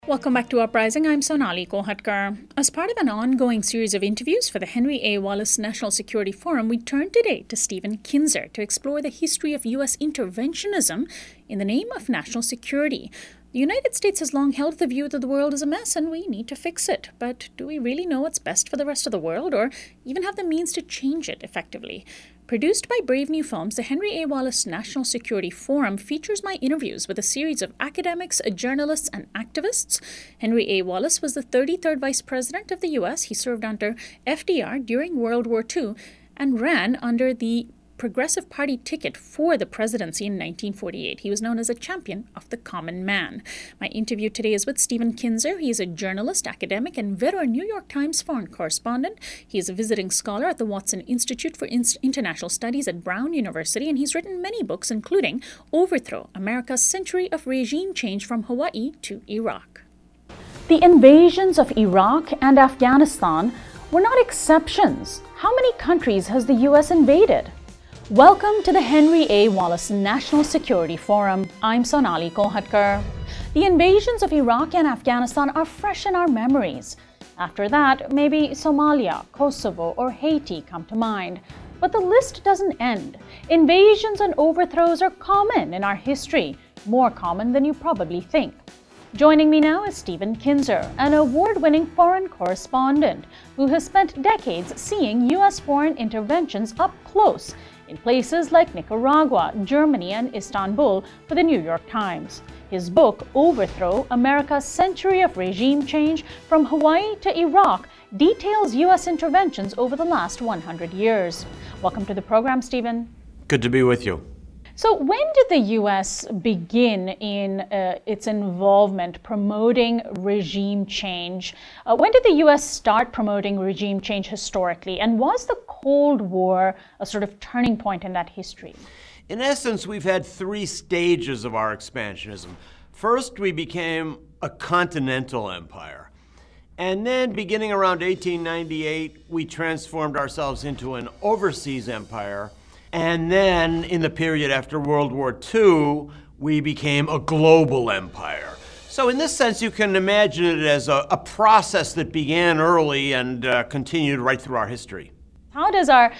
Welcome back to Uprising. I'm Sonali Kolhatkar. As part of an ongoing series of interviews for the Henry A. Wallace National Security Forum, we turn today to Stephen Kinzer to explore the history of U.S. interventionism in the name of national security. The United States has long held the view that the world is a mess and we need to fix it. But do we really know what's best for the rest of the world or even have the means to change it effectively? Produced by Brave New Films, the Henry A. Wallace National Security Forum features my interviews with a series of academics, journalists, and activists. Henry A. Wallace was the 33rd Vice President of the U.S. He served under FDR during World War II and ran under the Progressive Party ticket for the presidency in 1948. He was known as a champion of the common man. My interview today is with Stephen Kinzer. He is a journalist, academic, and veteran New York Times foreign correspondent. He is a visiting scholar at the Watson Institute for International Studies at Brown University, and he's written many books, including Overthrow, America's Century of Regime Change from Hawaii to Iraq. The invasions of Iraq and Afghanistan were not exceptions. How many countries has the U.S. invaded? Welcome to the Henry A. Wallace National Security Forum. I'm Sonali Kolhatkar. The invasions of Iraq and Afghanistan are fresh in our memories. After that, maybe Somalia, Kosovo, or Haiti come to mind. But the list doesn't end. Invasions and overthrows are common in our history, more common than you probably think. Joining me now is Stephen Kinzer, an award-winning foreign correspondent who has spent decades seeing U.S. foreign interventions up close in places like Nicaragua, Germany, and Istanbul for the New York Times. His book, Overthrow, America's Century of Regime Change from Hawaii to Iraq, details U.S. interventions over the last 100 years. Welcome to the program, Stephen. Good to be with you. So when did the U.S. begin in its involvement promoting regime change? When did the U.S. start promoting regime change historically? And was the Cold War a sort of turning point in that history? In essence, we've had three stages of our expansionism. First, we became a continental empire. And then, beginning around 1898, we transformed ourselves into an overseas empire. And then, in the period after World War II, we became a global empire. So in this sense, you can imagine it as a process that began early and continued right through our history. How does our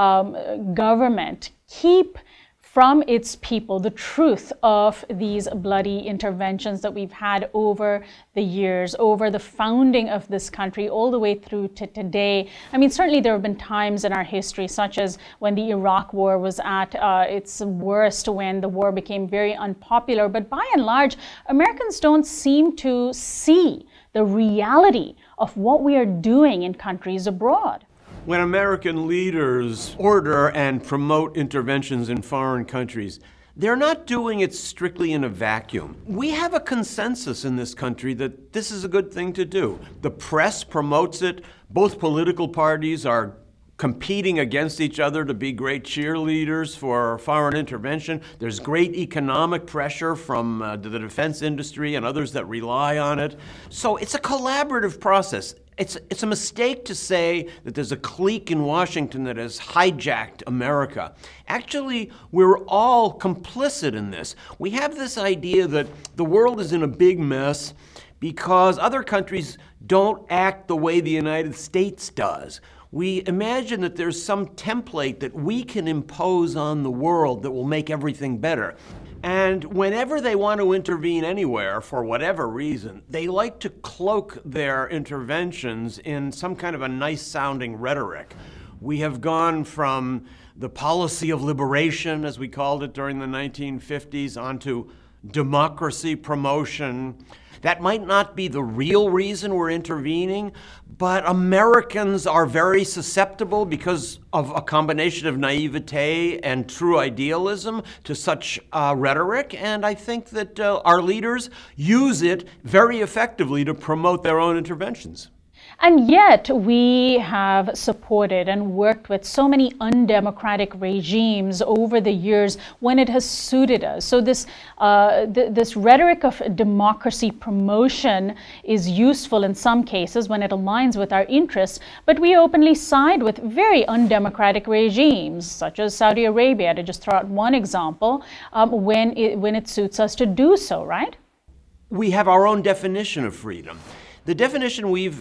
government keep from its people the truth of these bloody interventions that we've had over the years, over the founding of this country, all the way through to today? I mean, certainly there have been times in our history, such as when the Iraq War was at its worst, when the war became very unpopular. But by and large, Americans don't seem to see the reality of what we are doing in countries abroad. When American leaders order and promote interventions in foreign countries, they're not doing it strictly in a vacuum. We have a consensus in this country that this is a good thing to do. The press promotes it. Both political parties are competing against each other to be great cheerleaders for foreign intervention. There's great economic pressure from the defense industry and others that rely on it. So it's a collaborative process. It's a mistake to say that there's a clique in Washington that has hijacked America. Actually, we're all complicit in this. We have this idea that the world is in a big mess because other countries don't act the way the United States does. We imagine that there's some template that we can impose on the world that will make everything better. And whenever they want to intervene anywhere, for whatever reason, they like to cloak their interventions in some kind of a nice-sounding rhetoric. We have gone from the policy of liberation, as we called it during the 1950s, onto democracy promotion. That might not be the real reason we're intervening, but Americans are very susceptible because of a combination of naivete and true idealism to such rhetoric, and I think that our leaders use it very effectively to promote their own interventions. And yet we have supported and worked with so many undemocratic regimes over the years when it has suited us. So this rhetoric of democracy promotion is useful in some cases when it aligns with our interests, but we openly side with very undemocratic regimes, such as Saudi Arabia, to just throw out one example, when it suits us to do so, right? we have our own definition of freedom. The definition we've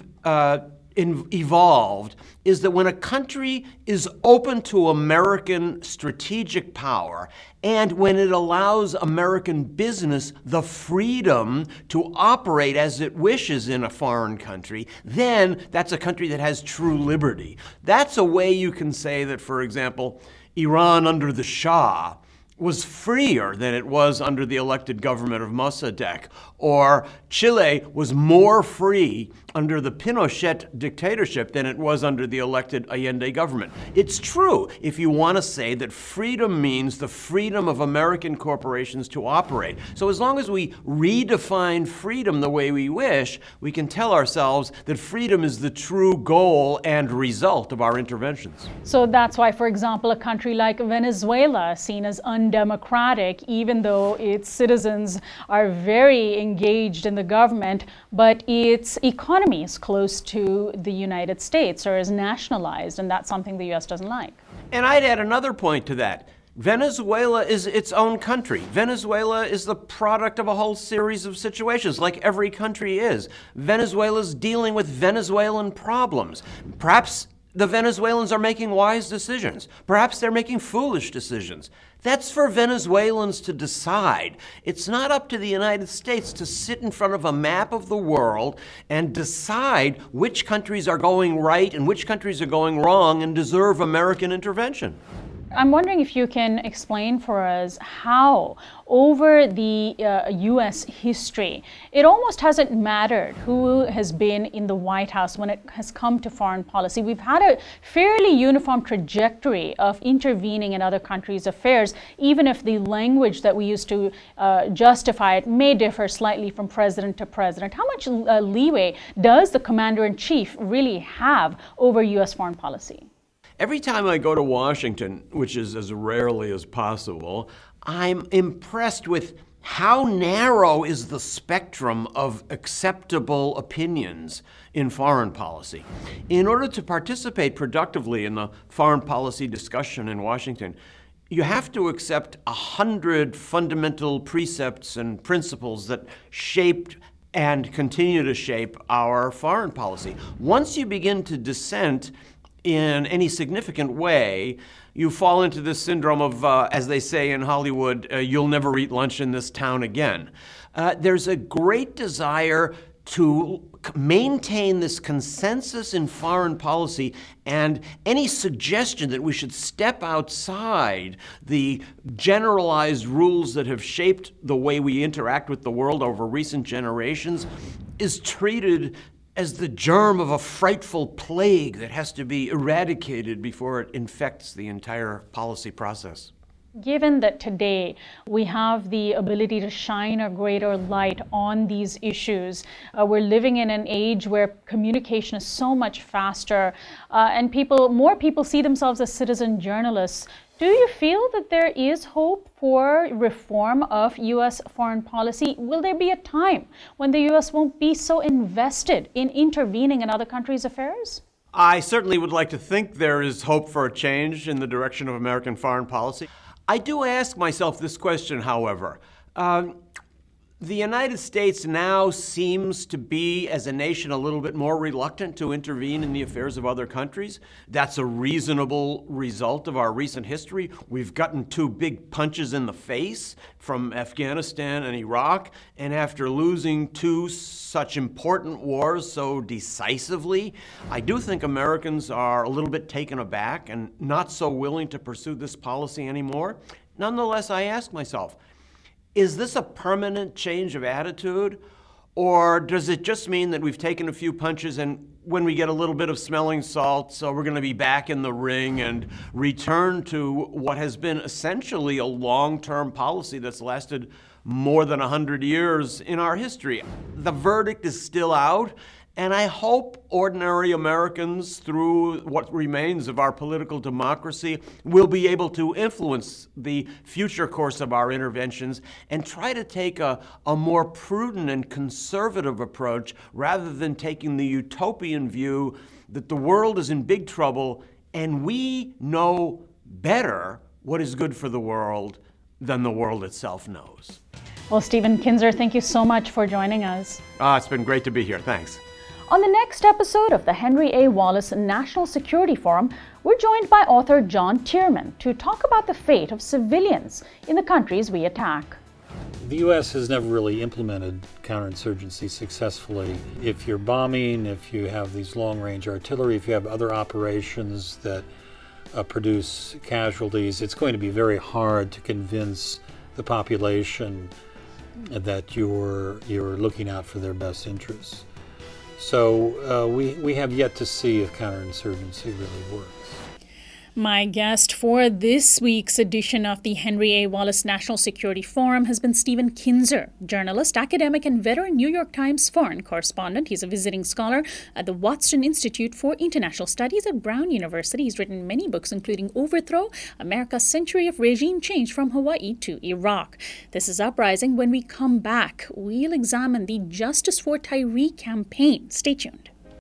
evolved is that when a country is open to American strategic power and when it allows American business the freedom to operate as it wishes in a foreign country, then that's a country that has true liberty. That's a way you can say that, for example, Iran under the Shah was freer than it was under the elected government of Mossadegh, or Chile was more free under the Pinochet dictatorship than it was under the elected Allende government. It's true if you want to say that freedom means the freedom of American corporations to operate. So as long as we redefine freedom the way we wish, we can tell ourselves that freedom is the true goal and result of our interventions. So that's why, for example, a country like Venezuela, seen as undemocratic, even though its citizens are very engaged in the government, but its economy is close to the United States or is nationalized, and that's something the U.S. doesn't like. And I'd add another point to that. Venezuela is its own country. Venezuela is the product of a whole series of situations, like every country is. Venezuela's dealing with Venezuelan problems. Perhaps the Venezuelans are making wise decisions. Perhaps they're making foolish decisions. That's for Venezuelans to decide. It's not up to the United States to sit in front of a map of the world and decide which countries are going right and which countries are going wrong and deserve American intervention. I'm wondering if you can explain for us how, over the U.S. history, it almost hasn't mattered who has been in the White House when it has come to foreign policy. We've had a fairly uniform trajectory of intervening in other countries' affairs, even if the language that we use to justify it may differ slightly from president to president. How much leeway does the commander-in-chief really have over U.S. foreign policy? Every time I go to Washington, which is as rarely as possible, I'm impressed with how narrow is the spectrum of acceptable opinions in foreign policy. In order to participate productively in the foreign policy discussion in Washington, you have to accept 100 fundamental precepts and principles that shaped and continue to shape our foreign policy. Once you begin to dissent in any significant way, you fall into this syndrome of, as they say in Hollywood, you'll never eat lunch in this town again. There's a great desire to maintain this consensus in foreign policy, and any suggestion that we should step outside the generalized rules that have shaped the way we interact with the world over recent generations is treated as the germ of a frightful plague that has to be eradicated before it infects the entire policy process. Given that today we have the ability to shine a greater light on these issues, we're living in an age where communication is so much faster, and more people see themselves as citizen journalists. Do you feel that there is hope for reform of U.S. foreign policy? Will there be a time when the U.S. won't be so invested in intervening in other countries' affairs? I certainly would like to think there is hope for a change in the direction of American foreign policy. I do ask myself this question, however. The United States now seems to be, as a nation, a little bit more reluctant to intervene in the affairs of other countries. That's a reasonable result of our recent history. We've gotten two big punches in the face from Afghanistan and Iraq, and after losing two such important wars so decisively, I do think Americans are a little bit taken aback and not so willing to pursue this policy anymore. Nonetheless, I ask myself, is this a permanent change of attitude, or does it just mean that we've taken a few punches and when we get a little bit of smelling salt, so we're going to be back in the ring and return to what has been essentially a long-term policy that's lasted more than 100 years in our history? The verdict is still out, and I hope ordinary Americans, through what remains of our political democracy, will be able to influence the future course of our interventions and try to take a more prudent and conservative approach rather than taking the utopian view that the world is in big trouble and we know better what is good for the world than the world itself knows. Well, Stephen Kinzer, thank you so much for joining us. It's been great to be here. Thanks. On the next episode of the Henry A. Wallace National Security Forum, we're joined by author John Tierman to talk about the fate of civilians in the countries we attack. The U.S. has never really implemented counterinsurgency successfully. If you're bombing, if you have these long-range artillery, if you have other operations that produce casualties, it's going to be very hard to convince the population that you're looking out for their best interests. So we have yet to see if counterinsurgency really works. My guest for this week's edition of the Henry A. Wallace National Security Forum has been Stephen Kinzer, journalist, academic, and veteran New York Times foreign correspondent. He's a visiting scholar at the Watston Institute for International Studies at Brown University. He's written many books, including Overthrow, America's Century of Regime Change from Hawaii to Iraq. This is Uprising. When we come back, we'll examine the Justice for Tyre campaign. Stay tuned.